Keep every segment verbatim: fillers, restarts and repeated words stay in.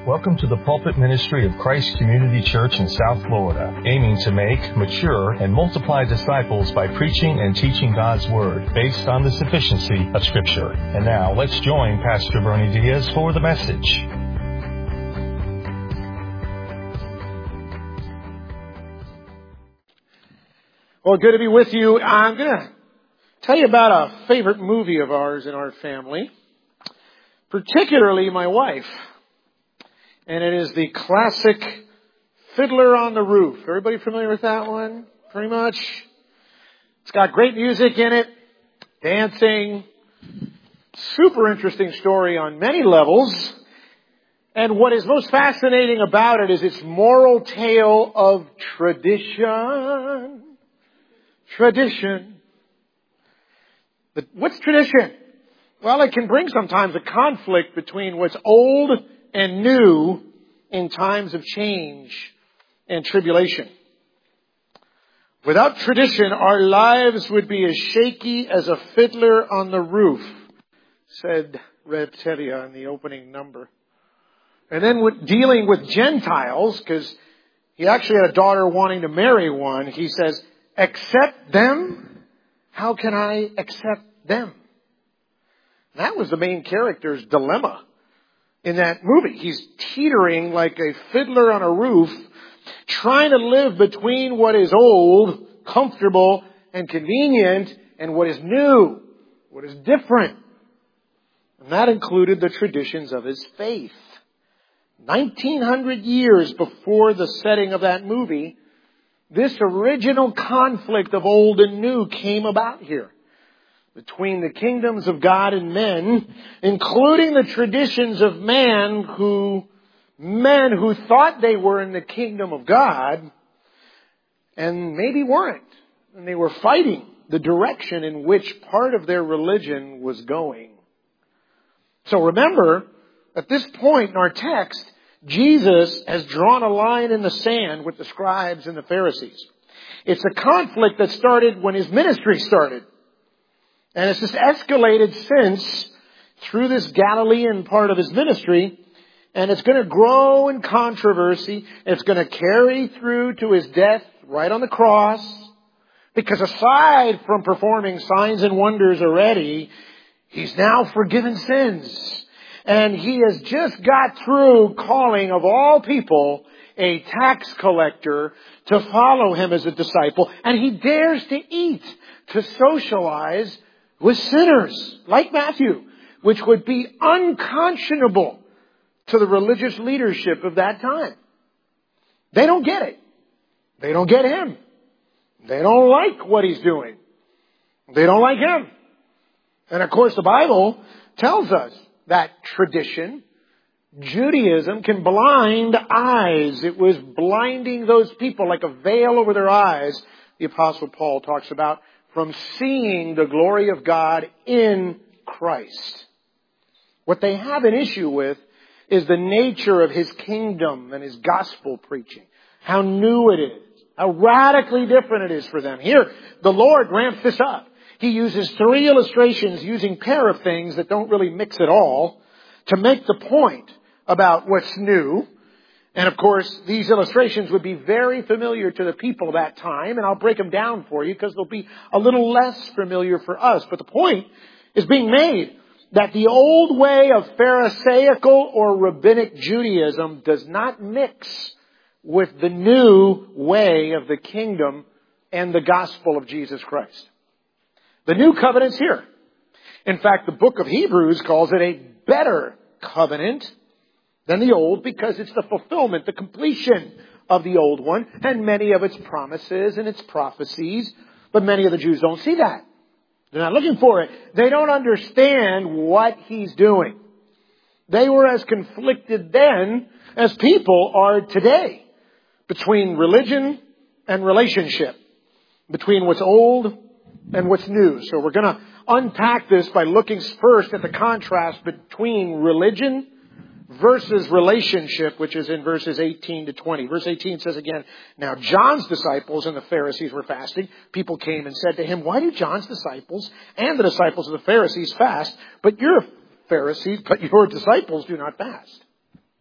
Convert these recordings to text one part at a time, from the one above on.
Welcome to the pulpit ministry of Christ Community Church in South Florida, aiming to make, mature, and multiply disciples by preaching and teaching God's Word based on the sufficiency of Scripture. And now, let's join Pastor Bernie Diaz for the message. Well, good to be with you. I'm going to tell you about a favorite movie of ours in our family, particularly my wife. And it is the classic Fiddler on the Roof. Everybody familiar with that one? Pretty much. It's got great music in it, dancing, super interesting story on many levels. And what is most fascinating about it is its moral tale of tradition. Tradition. But what's tradition? Well, it can bring sometimes a conflict between what's old and new in times of change and tribulation. Without tradition, our lives would be as shaky as a fiddler on the roof, said Reb Telia in the opening number. And then with dealing with Gentiles, because he actually had a daughter wanting to marry one, he says, accept them? How can I accept them? That was the main character's dilemma in that movie. He's teetering like a fiddler on a roof, trying to live between what is old, comfortable, and convenient, and what is new, what is different. And that included the traditions of his faith. nineteen hundred years before the setting of that movie, this original conflict of old and new came about here, between the kingdoms of God and men, including the traditions of man who, men who thought they were in the kingdom of God and maybe weren't. And they were fighting the direction in which part of their religion was going. So remember, at this point in our text, Jesus has drawn a line in the sand with the scribes and the Pharisees. It's a conflict that started when his ministry started. And it's just escalated since through this Galilean part of his ministry. And it's going to grow in controversy. It's going to carry through to his death right on the cross. Because aside from performing signs and wonders already, he's now forgiven sins. And he has just got through calling, of all people, a tax collector to follow him as a disciple. And he dares to eat, to socialize with sinners, like Matthew, which would be unconscionable to the religious leadership of that time. They don't get it. They don't get him. They don't like what he's doing. They don't like him. And of course the Bible tells us that tradition, Judaism, can blind eyes. It was blinding those people like a veil over their eyes, the Apostle Paul talks about, from seeing the glory of God in Christ. What they have an issue with is the nature of his kingdom and his gospel preaching. How new it is. How radically different it is for them. Here, the Lord ramps this up. He uses three illustrations using pair of things that don't really mix at all to make the point about what's new. And of course, these illustrations would be very familiar to the people of that time, and I'll break them down for you because they'll be a little less familiar for us. But the point is being made that the old way of Pharisaical or rabbinic Judaism does not mix with the new way of the kingdom and the gospel of Jesus Christ. The new covenant's here. In fact, the book of Hebrews calls it a better covenant than the old, because it's the fulfillment, the completion of the old one, and many of its promises and its prophecies. But many of the Jews don't see that. They're not looking for it. They don't understand what he's doing. They were as conflicted then as people are today between religion and relationship, between what's old and what's new. So we're going to unpack this by looking first at the contrast between religion versus relationship, which is in verses eighteen to twenty. Verse eighteen says again, now John's disciples and the Pharisees were fasting. People came and said to him, why do John's disciples and the disciples of the Pharisees fast, but your Pharisees, but your disciples do not fast?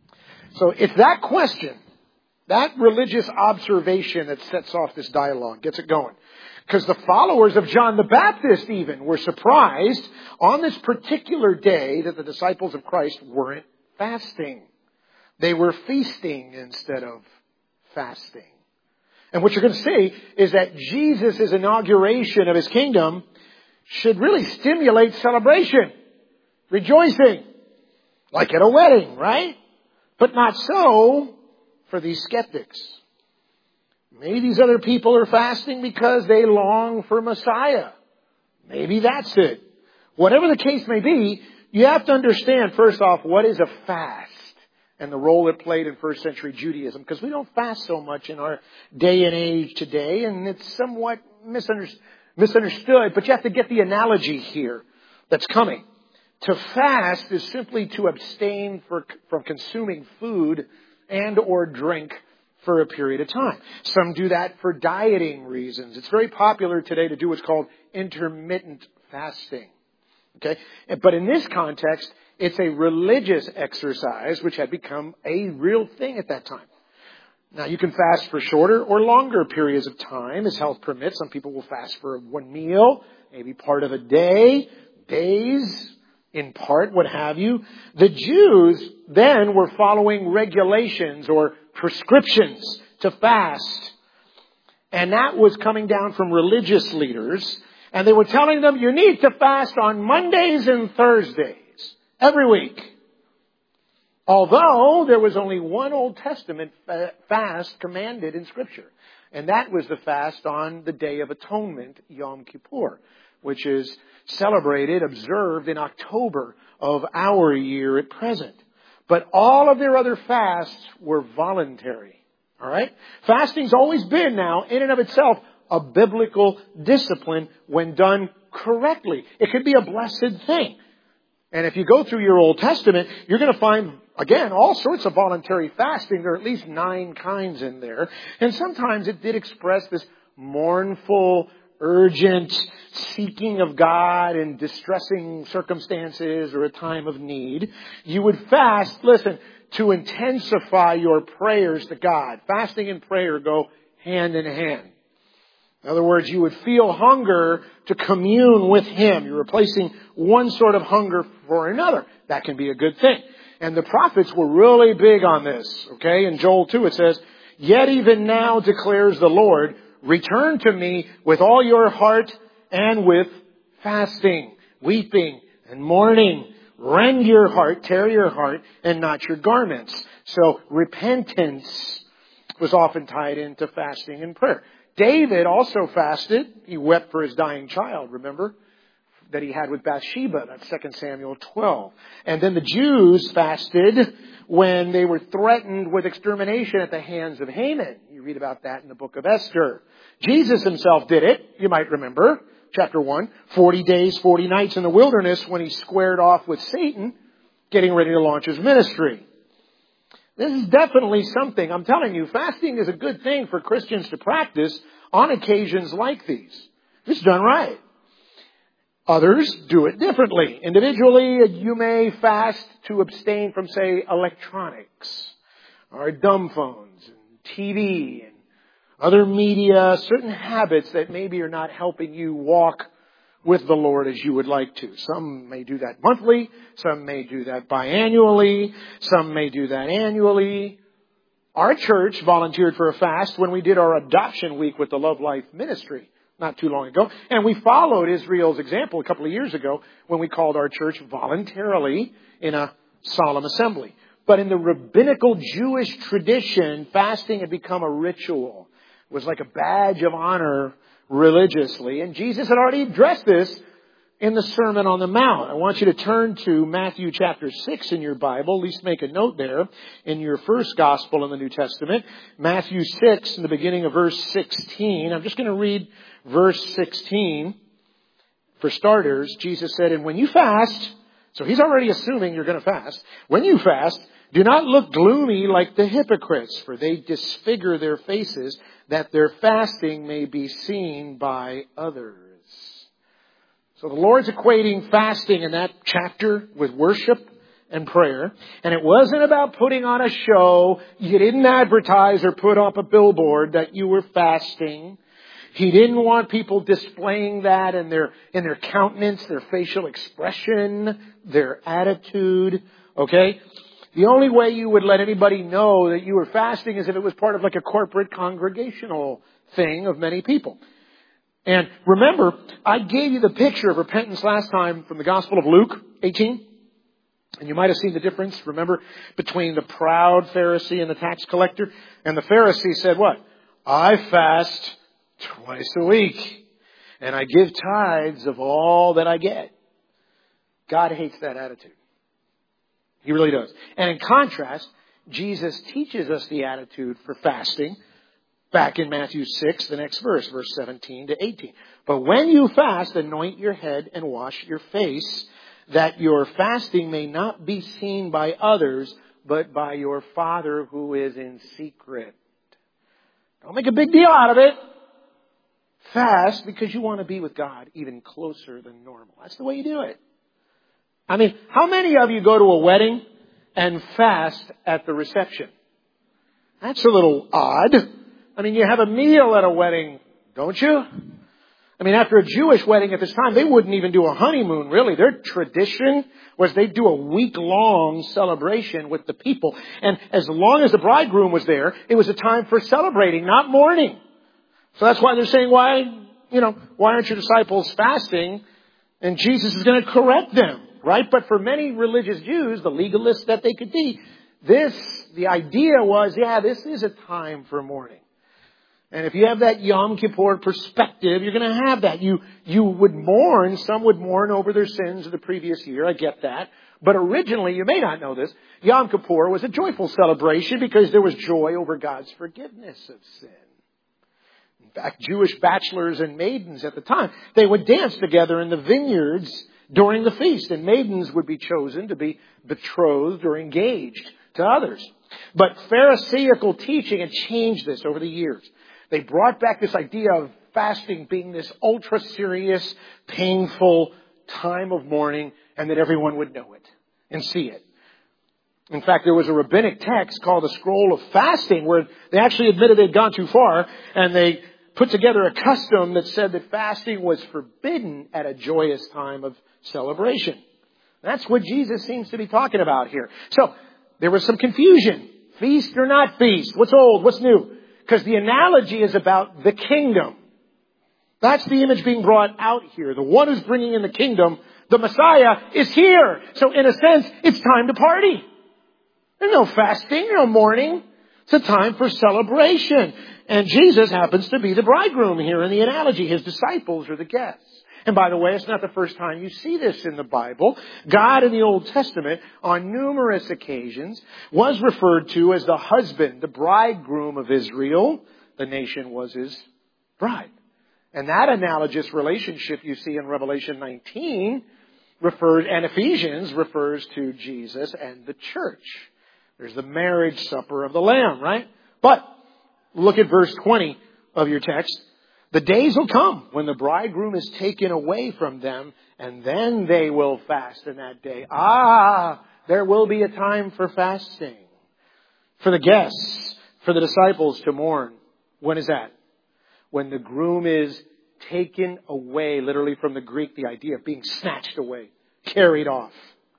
So it's that question, that religious observation that sets off this dialogue, gets it going. Because the followers of John the Baptist even were surprised on this particular day that the disciples of Christ weren't fasting. They were feasting instead of fasting. And what you're going to see is that Jesus' inauguration of his kingdom should really stimulate celebration, rejoicing, like at a wedding, right? But not so for these skeptics. Maybe these other people are fasting because they long for Messiah. Maybe that's it. Whatever the case may be, you have to understand, first off, what is a fast and the role it played in first century Judaism. Because we don't fast so much in our day and age today, and it's somewhat misunderstood. But you have to get the analogy here that's coming. To fast is simply to abstain for, from consuming food and or drink for a period of time. Some do that for dieting reasons. It's very popular today to do what's called intermittent fasting. Okay? But in this context, it's a religious exercise which had become a real thing at that time. Now, you can fast for shorter or longer periods of time as health permits. Some people will fast for one meal, maybe part of a day, days, in part, what have you. The Jews then were following regulations or prescriptions to fast. And that was coming down from religious leaders. And they were telling them, you need to fast on Mondays and Thursdays every week. Although there was only one Old Testament fast commanded in Scripture. And that was the fast on the Day of Atonement, Yom Kippur, which is celebrated, observed in October of our year at present. But all of their other fasts were voluntary. All right? Fasting's always been now, in and of itself, a biblical discipline when done correctly. It could be a blessed thing. And if you go through your Old Testament, you're going to find, again, all sorts of voluntary fasting. There are at least nine kinds in there. And sometimes it did express this mournful, urgent seeking of God in distressing circumstances or a time of need. You would fast, listen, to intensify your prayers to God. Fasting and prayer go hand in hand. In other words, you would feel hunger to commune with Him. You're replacing one sort of hunger for another. That can be a good thing. And the prophets were really big on this. Okay, in Joel two it says, "Yet even now declares the Lord, return to me with all your heart and with fasting, weeping, and mourning. Rend your heart, tear your heart, and not your garments." So repentance was often tied into fasting and prayer. David also fasted. He wept for his dying child, remember? That he had with Bathsheba. That's Second Samuel twelve. And then the Jews fasted when they were threatened with extermination at the hands of Haman. You read about that in the book of Esther. Jesus himself did it, you might remember. Chapter one, forty days, forty nights in the wilderness when he squared off with Satan, getting ready to launch his ministry. This is definitely something, I'm telling you, fasting is a good thing for Christians to practice on occasions like these. It's done right. Others do it differently. Individually, you may fast to abstain from, say, electronics or dumb phones and T V and other media, certain habits that maybe are not helping you walk with the Lord as you would like to. Some may do that monthly. Some may do that biannually. Some may do that annually. Our church volunteered for a fast when we did our adoption week with the Love Life Ministry not too long ago. And we followed Israel's example a couple of years ago when we called our church voluntarily in a solemn assembly. But in the rabbinical Jewish tradition, fasting had become a ritual. It was like a badge of honor religiously. And Jesus had already addressed this in the Sermon on the Mount. I want you to turn to Matthew chapter six in your Bible. At least make a note there in your first gospel in the New Testament. Matthew six, in the beginning of verse sixteen. I'm just going to read verse sixteen. For starters, Jesus said, "And when you fast," so he's already assuming you're going to fast. "When you fast, do not look gloomy like the hypocrites, for they disfigure their faces, that their fasting may be seen by others." So the Lord's equating fasting in that chapter with worship and prayer. And it wasn't about putting on a show. You didn't advertise or put up a billboard that you were fasting. He didn't want people displaying that in their, in their countenance, their facial expression, their attitude. Okay? The only way you would let anybody know that you were fasting is if it was part of like a corporate congregational thing of many people. And remember, I gave you the picture of repentance last time from the Gospel of Luke eighteen. And you might have seen the difference, remember, between the proud Pharisee and the tax collector. And the Pharisee said what? I fast twice a week. And I give tithes of all that I get. God hates that attitude. He really does. And in contrast, Jesus teaches us the attitude for fasting back in Matthew six, the next verse, verse seventeen to eighteen. But when you fast, anoint your head and wash your face, that your fasting may not be seen by others, but by your Father who is in secret. Don't make a big deal out of it. Fast because you want to be with God even closer than normal. That's the way you do it. I mean, how many of you go to a wedding and fast at the reception? That's a little odd. I mean, you have a meal at a wedding, don't you? I mean, after a Jewish wedding at this time, they wouldn't even do a honeymoon, really. Their tradition was they'd do a week-long celebration with the people. And as long as the bridegroom was there, it was a time for celebrating, not mourning. So that's why they're saying, why, you know, why aren't your disciples fasting? And Jesus is going to correct them. Right? But for many religious Jews, the legalists that they could be, this, the idea was, yeah, this is a time for mourning. And if you have that Yom Kippur perspective, you're going to have that. You, you would mourn, some would mourn over their sins of the previous year. I get that. But originally, you may not know this, Yom Kippur was a joyful celebration because there was joy over God's forgiveness of sin. In fact, Jewish bachelors and maidens at the time, they would dance together in the vineyards during the feast, and maidens would be chosen to be betrothed or engaged to others. But Pharisaical teaching had changed this over the years. They brought back this idea of fasting being this ultra serious, painful time of mourning, and that everyone would know it and see it. In fact, there was a rabbinic text called the Scroll of Fasting where they actually admitted they'd gone too far, and they put together a custom that said that fasting was forbidden at a joyous time of celebration. That's what Jesus seems to be talking about here. So there was some confusion. Feast or not feast? What's old? What's new? Because the analogy is about the kingdom. That's the image being brought out here. The one who's bringing in the kingdom, the Messiah, is here. So in a sense, it's time to party. There's no fasting, no mourning. It's a time for celebration. And Jesus happens to be the bridegroom here in the analogy. His disciples are the guests. And by the way, it's not the first time you see this in the Bible. God in the Old Testament, on numerous occasions, was referred to as the husband, the bridegroom of Israel. The nation was his bride. And that analogous relationship you see in Revelation nineteen refers, and Ephesians refers to Jesus and the church. There's the marriage supper of the Lamb, right? But look at verse twenty of your text. The days will come when the bridegroom is taken away from them, and then they will fast in that day. Ah, there will be a time for fasting. For the guests, for the disciples to mourn. When is that? When the groom is taken away, literally from the Greek, the idea of being snatched away, carried off.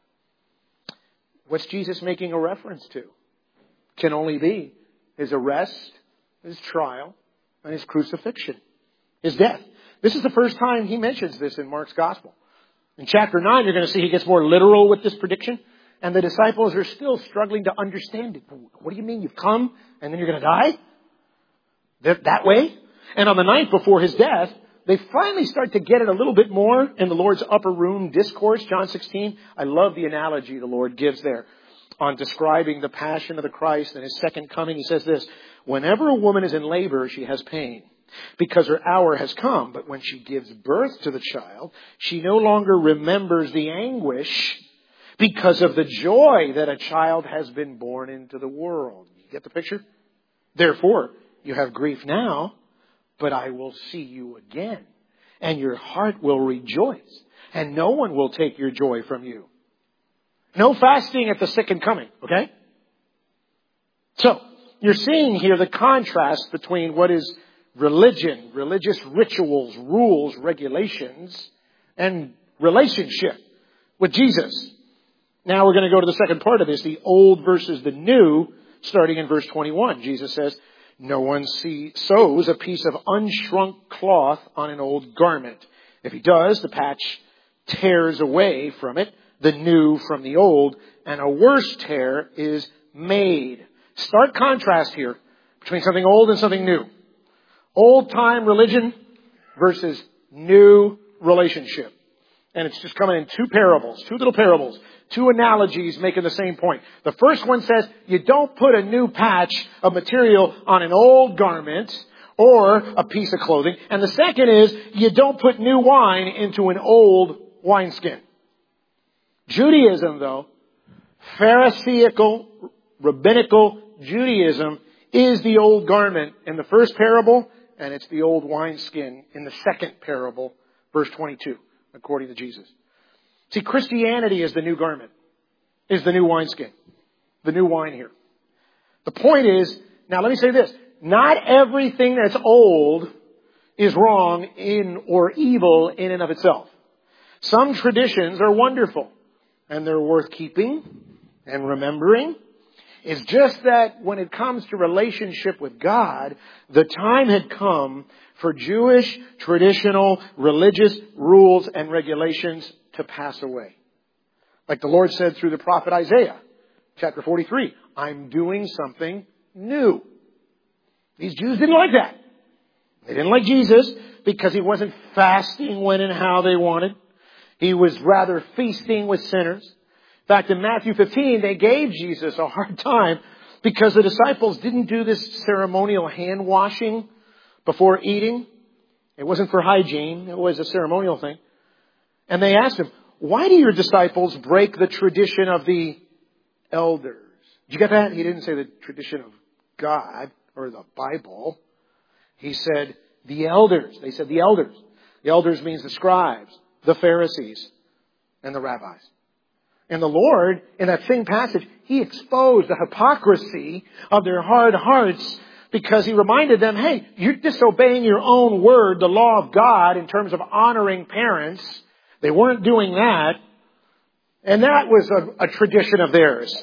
What's Jesus making a reference to? Can only be his arrest, his trial, and his crucifixion. His death. This is the first time he mentions this in Mark's gospel. In chapter nine, you're going to see he gets more literal with this prediction. And the disciples are still struggling to understand it. What do you mean you've come and then you're going to die? That, that way? And on the night before his death, they finally start to get it a little bit more in the Lord's upper room discourse, John sixteen. I love the analogy the Lord gives there on describing the passion of the Christ and his second coming. He says this, whenever a woman is in labor, she has pain, because her hour has come. But when she gives birth to the child, she no longer remembers the anguish because of the joy that a child has been born into the world. You get the picture? Therefore, you have grief now, but I will see you again, and your heart will rejoice, and no one will take your joy from you. No fasting at the second coming, okay? So, you're seeing here the contrast between what is religion, religious rituals, rules, regulations, and relationship with Jesus. Now we're going to go to the second part of this, the old versus the new, starting in verse twenty-one. Jesus says, no one see, sews a piece of unshrunk cloth on an old garment. If he does, the patch tears away from it, the new from the old, and a worse tear is made. Stark contrast here between something old and something new. Old time religion versus new relationship. And it's just coming in two parables, two little parables, two analogies making the same point. The first one says you don't put a new patch of material on an old garment or a piece of clothing. And the second is you don't put new wine into an old wineskin. Judaism, though, Pharisaical, rabbinical Judaism is the old garment in the first parable, and it's the old wineskin in the second parable, verse twenty-two. According to Jesus. See, Christianity is the new garment, is the new wineskin, the new wine here. The point is, now let me say this, not everything that's old is wrong in or evil in and of itself. Some traditions are wonderful and they're worth keeping and remembering. It's just that when it comes to relationship with God, the time had come for Jewish, traditional, religious rules and regulations to pass away. Like the Lord said through the prophet Isaiah, chapter forty-three, I'm doing something new. These Jews didn't like that. They didn't like Jesus because he wasn't fasting when and how they wanted. He was rather feasting with sinners. In fact, in Matthew fifteen, they gave Jesus a hard time because the disciples didn't do this ceremonial hand washing before eating. It wasn't for hygiene. It was a ceremonial thing. And they asked him, why do your disciples break the tradition of the elders? Did you get that? He didn't say the tradition of God or the Bible. He said the elders. They said the elders. The elders means the scribes, the Pharisees, and the rabbis. And the Lord, in that same passage, he exposed the hypocrisy of their hard hearts because he reminded them, hey, you're disobeying your own word, the law of God, in terms of honoring parents. They weren't doing that. And that was a, a tradition of theirs.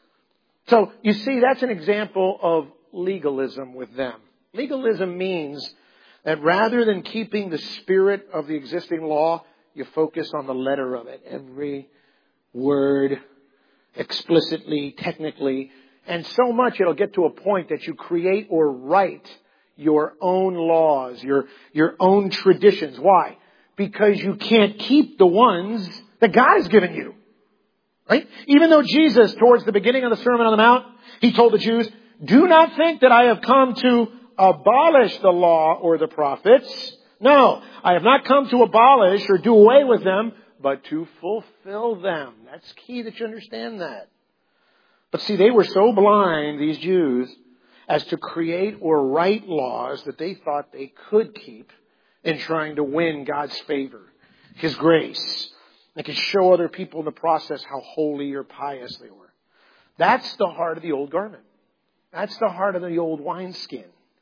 So, you see, that's an example of legalism with them. Legalism means that rather than keeping the spirit of the existing law, you focus on the letter of it. Every word, explicitly, technically. And so much it'll get to a point that you create or write your own laws, your, your own traditions. Why? Because you can't keep the ones that God has given you. Right? Even though Jesus, towards the beginning of the Sermon on the Mount, he told the Jews, do not think that I have come to abolish the law or the prophets. No, I have not come to abolish or do away with them, but to fulfill them. That's key that you understand that. But see, they were so blind, these Jews, as to create or write laws that they thought they could keep in trying to win God's favor, His grace. They could show other people in the process how holy or pious they were. That's the heart of the old garment. That's the heart of the old wineskin.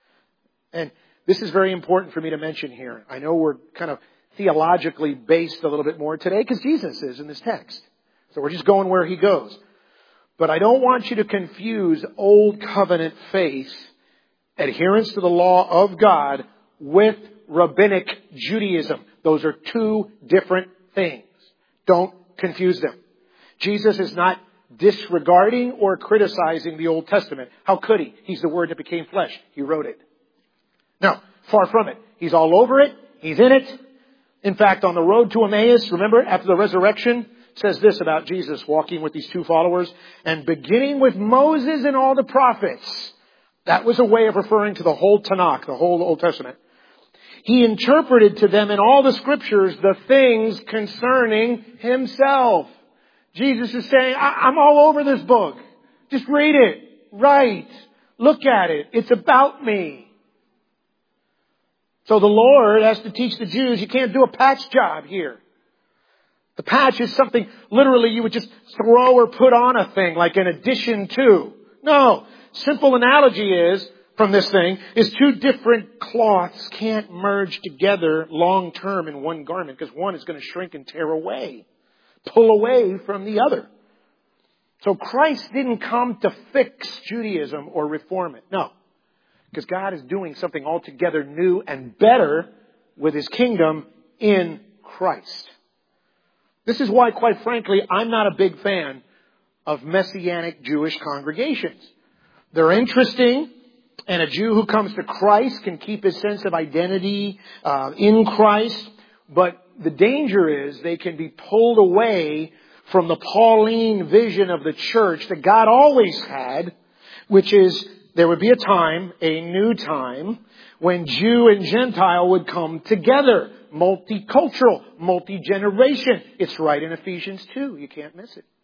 And this is very important for me to mention here. I know we're kind of theologically based a little bit more today because Jesus is in this text. So we're just going where He goes. But I don't want you to confuse old covenant faith, adherence to the law of God, with rabbinic Judaism. Those are two different things. Don't confuse them. Jesus is not disregarding or criticizing the Old Testament. How could He? He's the Word that became flesh. He wrote it. No, far from it. He's all over it. He's in it. In fact, on the road to Emmaus, remember, after the resurrection, it says this about Jesus walking with these two followers, and beginning with Moses and all the prophets. That was a way of referring to the whole Tanakh, the whole Old Testament. He interpreted to them in all the scriptures the things concerning Himself. Jesus is saying, I- I'm all over this book. Just read it. Right. Look at it. It's about me. So the Lord has to teach the Jews, you can't do a patch job here. The patch is something literally you would just throw or put on a thing, like an addition to. No. Simple analogy is, from this thing, is two different cloths can't merge together long term in one garment because one is going to shrink and tear away, pull away from the other. So Christ didn't come to fix Judaism or reform it. No. Because God is doing something altogether new and better with His kingdom in Christ. This is why, quite frankly, I'm not a big fan of Messianic Jewish congregations. They're interesting, and a Jew who comes to Christ can keep his sense of identity uh, in Christ. But the danger is they can be pulled away from the Pauline vision of the church that God always had, which is there would be a time, a new time, when Jew and Gentile would come together. Multicultural, multi-generation. It's right in Ephesians two. You can't miss it.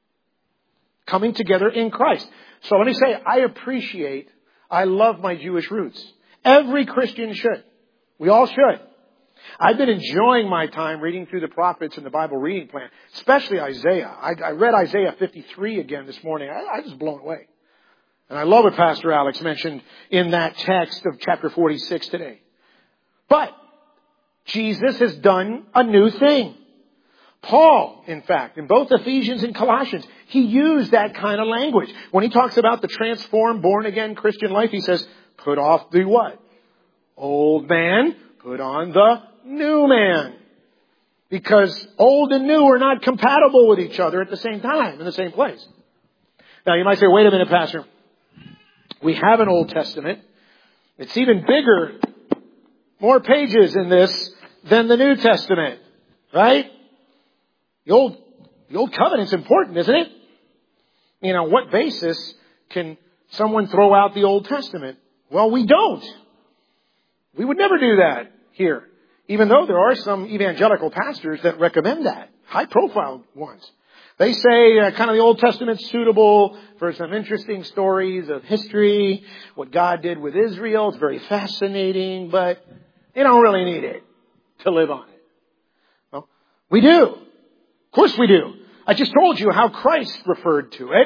Coming together in Christ. So let me say, I appreciate, I love my Jewish roots. Every Christian should. We all should. I've been enjoying my time reading through the prophets and the Bible reading plan, especially Isaiah. I, I read Isaiah fifty-three again this morning. I, I was blown away. And I love what Pastor Alex mentioned in that text of chapter forty-six today. But Jesus has done a new thing. Paul, in fact, in both Ephesians and Colossians, he used that kind of language. When he talks about the transformed, born-again Christian life, he says, put off the what? Old man, put on the new man. Because old and new are not compatible with each other at the same time, in the same place. Now, you might say, wait a minute, Pastor. We have an Old Testament. It's even bigger, more pages in this than the New Testament, right? The Old, the Old Covenant's important, isn't it? You know, what basis can someone throw out the Old Testament? Well, we don't. We would never do that here, even though there are some evangelical pastors that recommend that, high-profile ones. They say uh, kind of the Old Testament's suitable for some interesting stories of history, what God did with Israel. It's very fascinating, but you don't really need it to live on it. Well, we do. Of course we do. I just told you how Christ referred to it.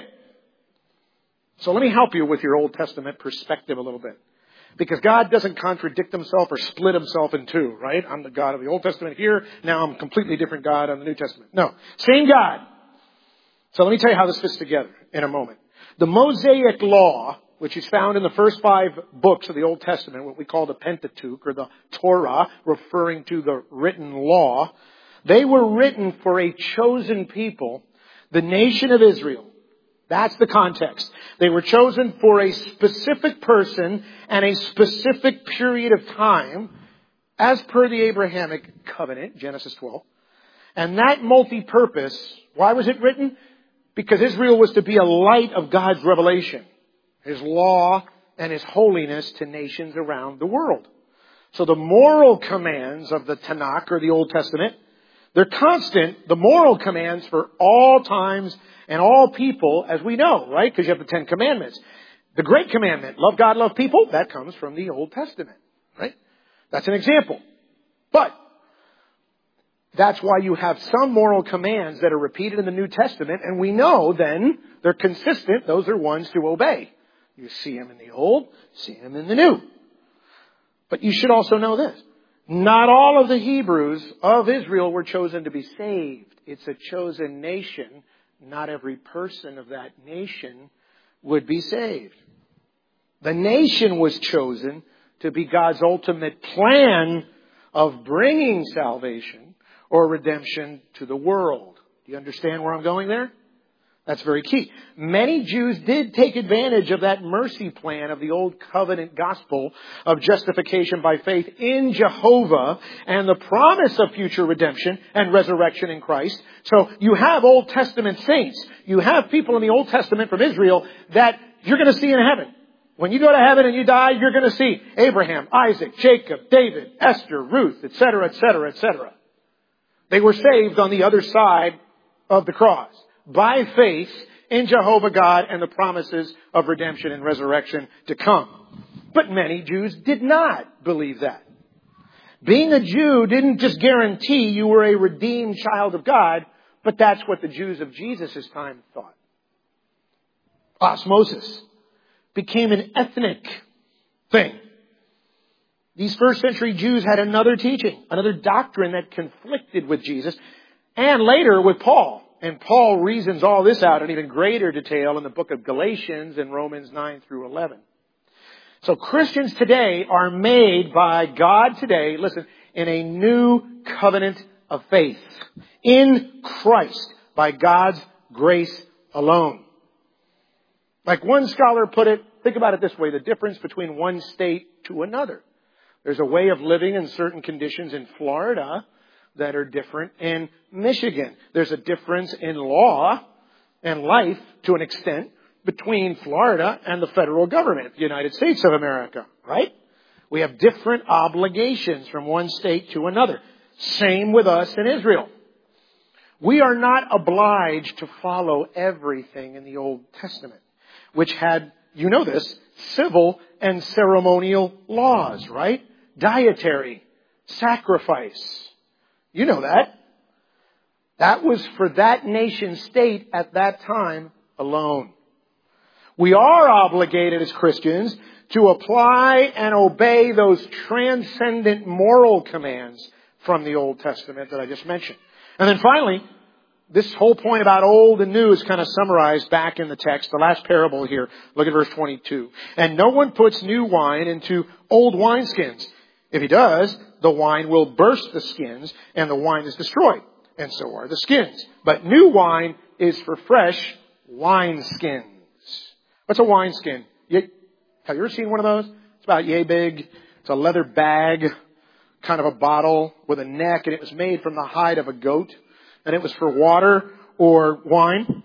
So let me help you with your Old Testament perspective a little bit. Because God doesn't contradict Himself or split Himself in two, right? I'm the God of the Old Testament here. Now I'm a completely different God on the New Testament. No. Same God. So let me tell you how this fits together in a moment. The Mosaic Law, which is found in the first five books of the Old Testament, what we call the Pentateuch or the Torah, referring to the written law, they were written for a chosen people, the nation of Israel. That's the context. They were chosen for a specific person and a specific period of time, as per the Abrahamic covenant, Genesis twelve. And that multi-purpose, why was it written? Because Israel was to be a light of God's revelation, His law and His holiness to nations around the world. So the moral commands of the Tanakh or the Old Testament, they're constant, the moral commands for all times and all people, as we know, right? Because you have the Ten Commandments. The Great Commandment, love God, love people, that comes from the Old Testament, right? That's an example. But that's why you have some moral commands that are repeated in the New Testament, and we know then they're consistent. Those are ones to obey. You see them in the Old, see them in the New. But you should also know this. Not all of the Hebrews of Israel were chosen to be saved. It's a chosen nation. Not every person of that nation would be saved. The nation was chosen to be God's ultimate plan of bringing salvation or redemption to the world. Do you understand where I'm going there? That's very key. Many Jews did take advantage of that mercy plan of the Old Covenant gospel of justification by faith in Jehovah and the promise of future redemption and resurrection in Christ. So you have Old Testament saints. You have people in the Old Testament from Israel that you're going to see in heaven. When you go to heaven and you die, you're going to see Abraham, Isaac, Jacob, David, Esther, Ruth, et cetera, et cetera, et cetera. They were saved on the other side of the cross by faith in Jehovah God and the promises of redemption and resurrection to come. But many Jews did not believe that. Being a Jew didn't just guarantee you were a redeemed child of God, but that's what the Jews of Jesus' time thought. Osmosis became an ethnic thing. These first century Jews had another teaching, another doctrine that conflicted with Jesus, and later with Paul. And Paul reasons all this out in even greater detail in the book of Galatians and Romans nine through eleven. So Christians today are made by God today, listen, in a new covenant of faith. In Christ, by God's grace alone. Like one scholar put it, think about it this way, the difference between one state to another. There's a way of living in certain conditions in Florida that are different in Michigan. There's a difference in law and life, to an extent, between Florida and the federal government, the United States of America, right? We have different obligations from one state to another. Same with us in Israel. We are not obliged to follow everything in the Old Testament, which had, you know this, civil and ceremonial laws, right? Dietary, sacrifice. You know that. That was for that nation state at that time alone. We are obligated as Christians to apply and obey those transcendent moral commands from the Old Testament that I just mentioned. And then finally, this whole point about old and new is kind of summarized back in the text. The last parable here. Look at verse twenty-two. And no one puts new wine into old wineskins. If he does, the wine will burst the skins and the wine is destroyed. And so are the skins. But new wine is for fresh wineskins. What's a wineskin? You, have you ever seen one of those? It's about yay big. It's a leather bag, kind of a bottle with a neck, and it was made from the hide of a goat. And it was for water or wine.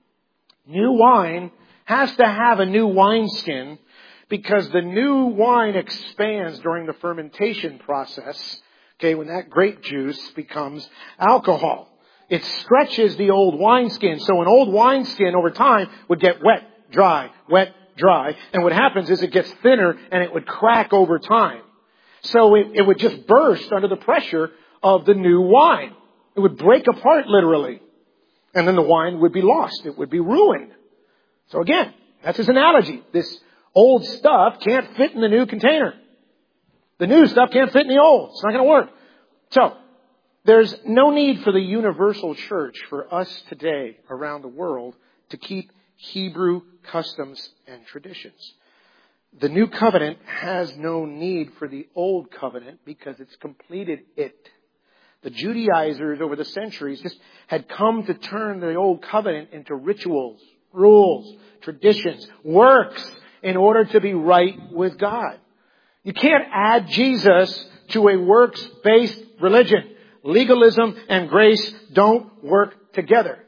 New wine has to have a new wineskin because the new wine expands during the fermentation process. Okay, when that grape juice becomes alcohol. It stretches the old wineskin. So an old wineskin over time would get wet, dry, wet, dry. And what happens is it gets thinner and it would crack over time. So it, it would just burst under the pressure of the new wine. It would break apart literally. And then the wine would be lost. It would be ruined. So again, that's his analogy. This old stuff can't fit in the new container. The new stuff can't fit in the old. It's not going to work. So, there's no need for the universal church for us today around the world to keep Hebrew customs and traditions. The new covenant has no need for the old covenant because it's completed it. The Judaizers over the centuries just had come to turn the old covenant into rituals, rules, traditions, works in order to be right with God. You can't add Jesus to a works-based religion. Legalism and grace don't work together.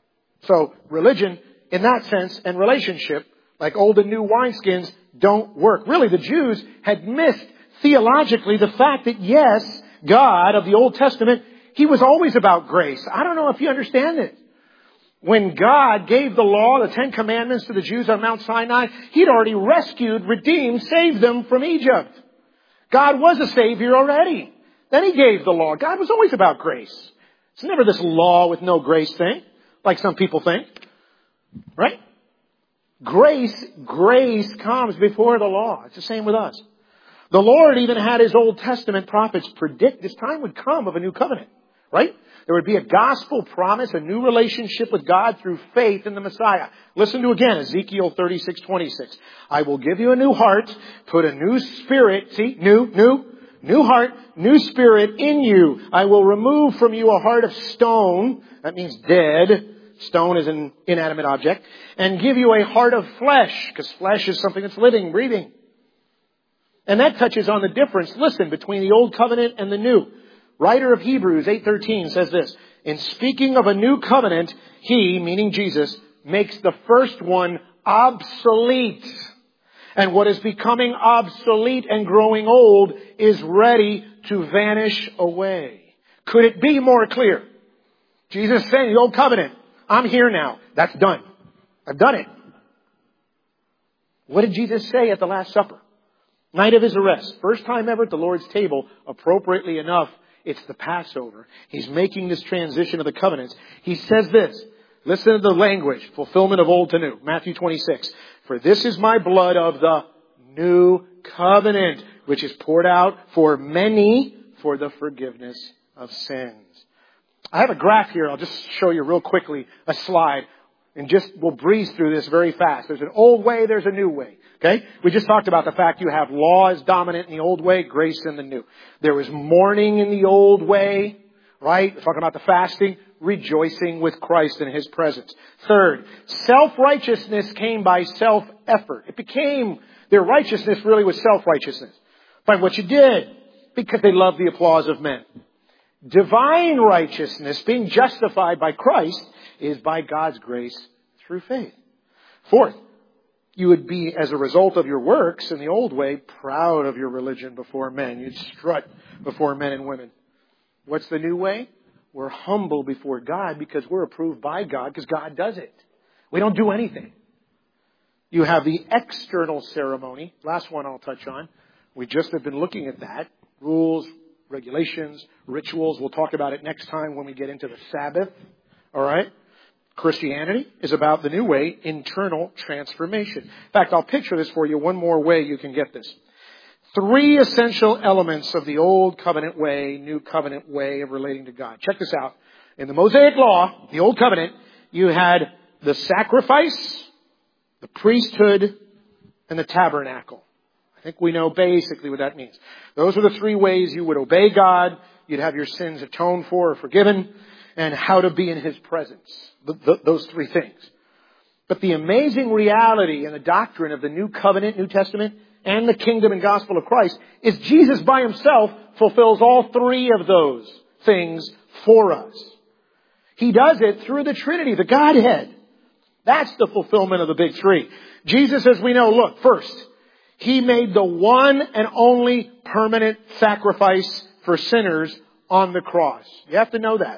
So religion, in that sense, and relationship, like old and new wineskins, don't work. Really, the Jews had missed theologically the fact that, yes, God of the Old Testament, He was always about grace. I don't know if you understand it. When God gave the law, the Ten Commandments to the Jews on Mount Sinai, He'd already rescued, redeemed, saved them from Egypt. God was a Savior already. Then He gave the law. God was always about grace. It's never this law with no grace thing, like some people think. Right? Grace, grace comes before the law. It's the same with us. The Lord even had His Old Testament prophets predict this time would come of a new covenant. Right? There would be a gospel promise, a new relationship with God through faith in the Messiah. Listen to again Ezekiel thirty-six twenty-six. I will give you a new heart, put a new spirit, see, new, new, new heart, new spirit in you. I will remove from you a heart of stone, that means dead. Stone is an inanimate object. And give you a heart of flesh, because flesh is something that's living, breathing. And that touches on the difference, listen, between the old covenant and the new. Writer of Hebrews eight thirteen says this, in speaking of a new covenant, He, meaning Jesus, makes the first one obsolete. And what is becoming obsolete and growing old is ready to vanish away. Could it be more clear? Jesus saying the old covenant, I'm here now. That's done. I've done it. What did Jesus say at the Last Supper? Night of his arrest. First time ever at the Lord's table, appropriately enough, it's the Passover. He's making this transition of the covenants. He says this. Listen to the language. Fulfillment of old to new. Matthew twenty-six. For this is my blood of the new covenant, which is poured out for many for the forgiveness of sins. I have a graph here. I'll just show you real quickly a slide. And just, we'll breeze through this very fast. There's an old way, there's a new way. Okay? We just talked about the fact you have law as dominant in the old way, grace in the new. There was mourning in the old way, right? We're talking about the fasting, rejoicing with Christ in His presence. Third, self-righteousness came by self-effort. It became, their righteousness really was self-righteousness. By what you did, because they loved the applause of men. Divine righteousness, being justified by Christ, is by God's grace through faith. Fourth, you would be, as a result of your works in the old way, proud of your religion before men. You'd strut before men and women. What's the new way? We're humble before God because we're approved by God because God does it. We don't do anything. You have the external ceremony. Last one I'll touch on. We just have been looking at that. Rules, regulations, rituals. We'll talk about it next time when we get into the Sabbath. All right? Christianity is about the new way, internal transformation. In fact, I'll picture this for you one more way you can get this. Three essential elements of the old covenant way, new covenant way of relating to God. Check this out. In the Mosaic Law, the old covenant, you had the sacrifice, the priesthood, and the tabernacle. I think we know basically what that means. Those are the three ways you would obey God, you'd have your sins atoned for or forgiven, and how to be in His presence. The, the, those three things. But the amazing reality and the doctrine of the New Covenant, New Testament, and the kingdom and gospel of Christ is Jesus by Himself fulfills all three of those things for us. He does it through the Trinity, the Godhead. That's the fulfillment of the big three. Jesus, as we know, look, first, He made the one and only permanent sacrifice for sinners on the cross. You have to know that.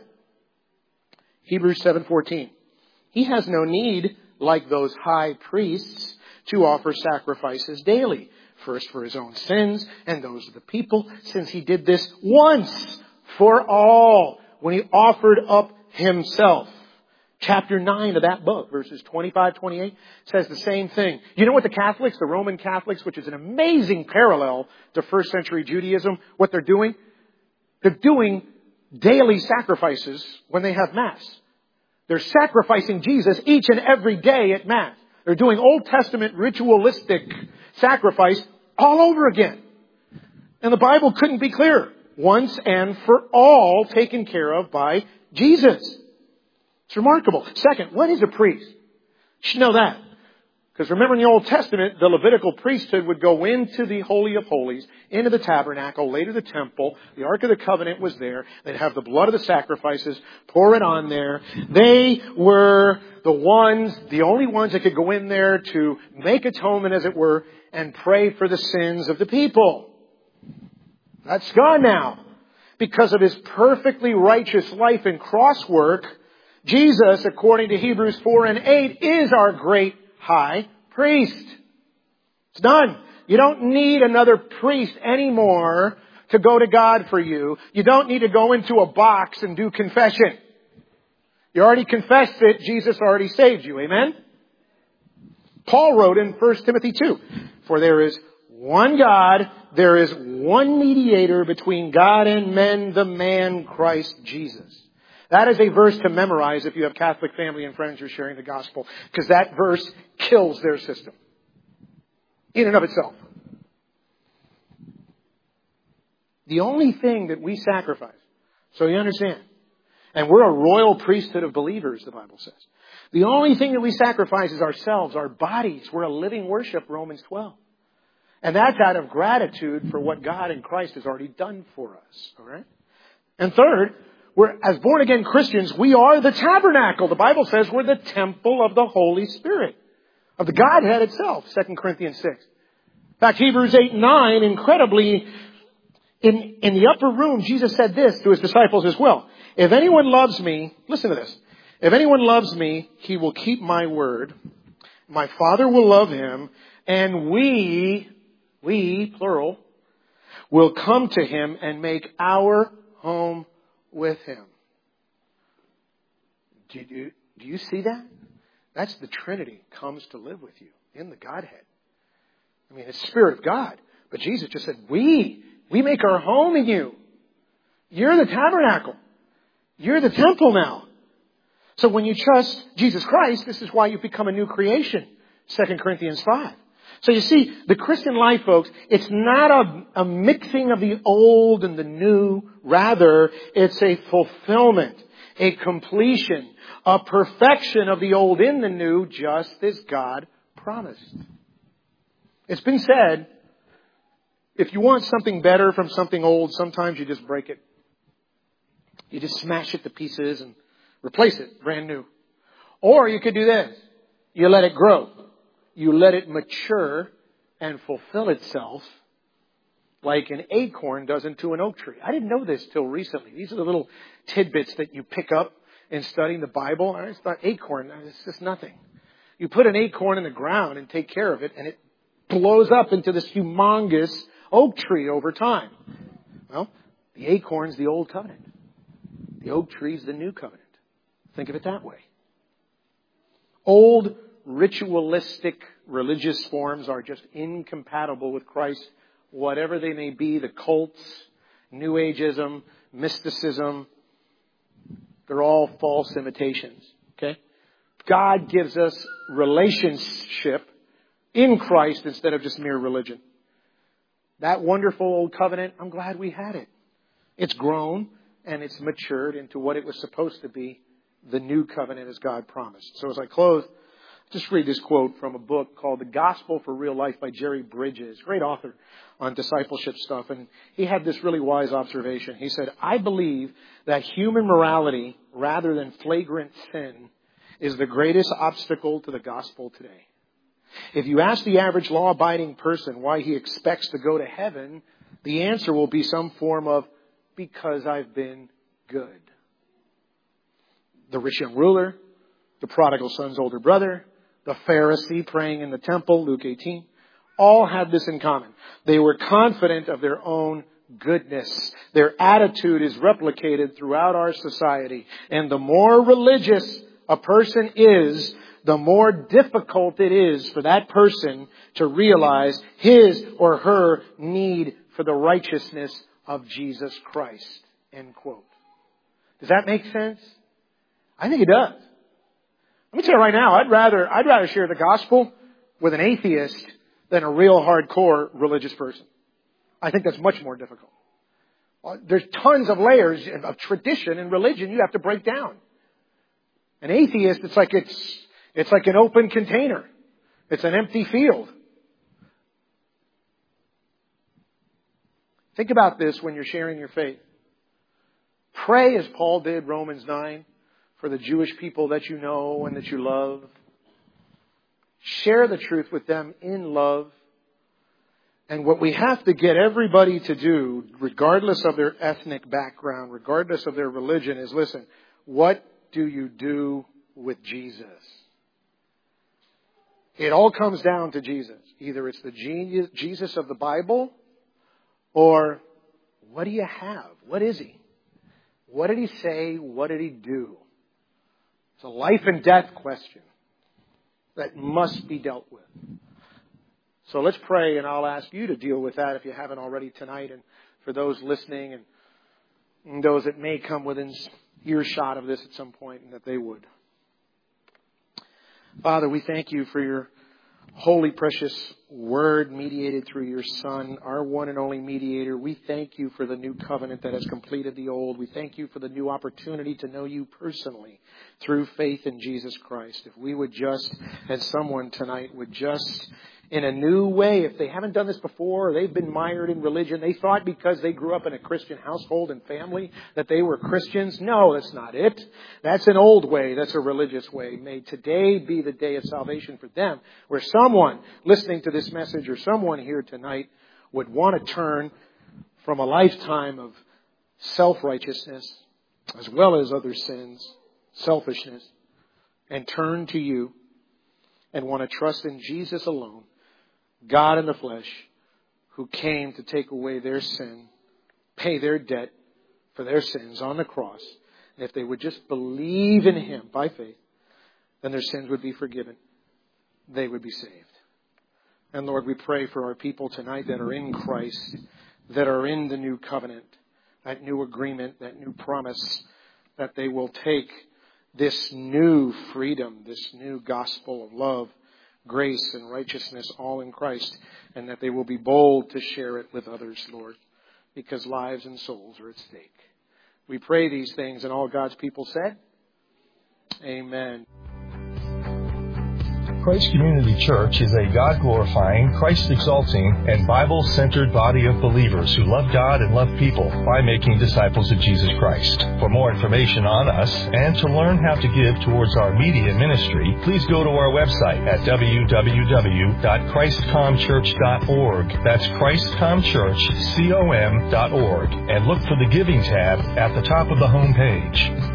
Hebrews seven fourteen. He has no need, like those high priests, to offer sacrifices daily. First for His own sins and those of the people, since He did this once for all when He offered up Himself. Chapter nine of that book, verses twenty-five, twenty-eight, says the same thing. You know what the Catholics, the Roman Catholics, which is an amazing parallel to first century Judaism, what they're doing? They're doing daily sacrifices when they have Mass. They're sacrificing Jesus each and every day at Mass. They're doing Old Testament ritualistic sacrifice all over again. And the Bible couldn't be clearer. Once and for all taken care of by Jesus. It's remarkable. Second, what is a priest? You should know that. Because remember in the Old Testament, the Levitical priesthood would go into the Holy of Holies, into the tabernacle, later the temple. The Ark of the Covenant was there. They'd have the blood of the sacrifices, pour it on there. They were the ones, the only ones that could go in there to make atonement, as it were, and pray for the sins of the people. That's gone now. Because of His perfectly righteous life and cross work, Jesus, according to Hebrews four and eight, is our great high priest. It's done. You don't need another priest anymore to go to God for you. You don't need to go into a box and do confession. You already confessed it. Jesus already saved you. Amen? Paul wrote in First Timothy two, for there is one God, there is one mediator between God and men, the man Christ Jesus. That is a verse to memorize if you have Catholic family and friends you're sharing the gospel. Because that verse kills their system. In and of itself. The only thing that we sacrifice, so you understand, and we're a royal priesthood of believers, the Bible says. The only thing that we sacrifice is ourselves, our bodies. We're a living worship, Romans twelve. And that's out of gratitude for what God in Christ has already done for us. All right? And third, we're, as born-again Christians, we are the tabernacle. The Bible says we're the temple of the Holy Spirit, of the Godhead itself, Second Corinthians six. In fact, Hebrews eight and nine, incredibly, in, in the upper room, Jesus said this to His disciples as well. If anyone loves me, listen to this. If anyone loves me, he will keep my word. My Father will love him, and we we, plural, will come to Him and make our home with Him. Do you, do you see that? That's the Trinity comes to live with you in the Godhead. I mean, it's the Spirit of God. But Jesus just said, we, we make our home in you. You're the tabernacle. You're the temple now. So when you trust Jesus Christ, this is why you become a new creation. Second Corinthians five. So you see, the Christian life, folks, it's not a, a mixing of the old and the new. Rather, it's a fulfillment, a completion, a perfection of the old in the new, just as God promised. It's been said, if you want something better from something old, sometimes you just break it. You just smash it to pieces and replace it brand new. Or you could do this. You let it grow. You let it mature and fulfill itself like an acorn does into an oak tree. I didn't know this till recently. These are the little tidbits that you pick up in studying the Bible. I just thought acorn, it's just nothing. You put an acorn in the ground and take care of it, and it blows up into this humongous oak tree over time. Well, the acorn's the old covenant. The oak tree's the new covenant. Think of it that way. Old ritualistic religious forms are just incompatible with Christ, whatever they may be, the cults, New Ageism, mysticism, they're all false imitations. Okay? God gives us relationship in Christ instead of just mere religion. That wonderful old covenant, I'm glad we had it. It's grown and it's matured into what it was supposed to be, the new covenant as God promised. So as I close, just read this quote from a book called The Gospel for Real Life by Jerry Bridges, great author on discipleship stuff. And he had this really wise observation. He said, I believe that human morality, rather than flagrant sin, is the greatest obstacle to the gospel today. If you ask the average law-abiding person why he expects to go to heaven, the answer will be some form of, because I've been good. The rich young ruler, the prodigal son's older brother, the Pharisee praying in the temple, Luke eighteen, all had this in common. They were confident of their own goodness. Their attitude is replicated throughout our society. And the more religious a person is, the more difficult it is for that person to realize his or her need for the righteousness of Jesus Christ. End quote. Does that make sense? I think it does. Let me tell you right now, I'd rather, I'd rather share the gospel with an atheist than a real hardcore religious person. I think that's much more difficult. There's tons of layers of tradition and religion you have to break down. An atheist, it's like it's, it's like an open container. It's an empty field. Think about this when you're sharing your faith. Pray as Paul did, Romans nine, for the Jewish people that you know and that you love. Share the truth with them in love. And what we have to get everybody to do, regardless of their ethnic background, regardless of their religion, is listen, what do you do with Jesus? It all comes down to Jesus. Either it's the genius, Jesus of the Bible, or what do you have? What is He? What did He say? What did He do? It's a life and death question that must be dealt with. So let's pray, and I'll ask you to deal with that if you haven't already tonight. And for those listening and those that may come within earshot of this at some point, and that they would. Father, we thank you for your holy, precious word mediated through your Son, our one and only mediator. We thank you for the new covenant that has completed the old. We thank you for the new opportunity to know you personally through faith in Jesus Christ. If we would just, as someone tonight would just, in a new way, if they haven't done this before, or they've been mired in religion, they thought because they grew up in a Christian household and family that they were Christians. No, that's not it. That's an old way. That's a religious way. May today be the day of salvation for them, where someone listening to this message or someone here tonight would want to turn from a lifetime of self-righteousness as well as other sins, selfishness, and turn to you and want to trust in Jesus alone, God in the flesh, who came to take away their sin, pay their debt for their sins on the cross. And if they would just believe in Him by faith, then their sins would be forgiven. They would be saved. And Lord, we pray for our people tonight that are in Christ, that are in the new covenant, that new agreement, that new promise, that they will take this new freedom, this new gospel of love, grace, and righteousness, all in Christ, and that they will be bold to share it with others, Lord, because lives and souls are at stake. We pray these things, and all God's people said, Amen. Christ Community Church is a God-glorifying, Christ-exalting, and Bible-centered body of believers who love God and love people by making disciples of Jesus Christ. For more information on us and to learn how to give towards our media ministry, please go to our website at w w w dot christ com church dot org. That's christcom church com dot org. And look for the Giving tab at the top of the home page.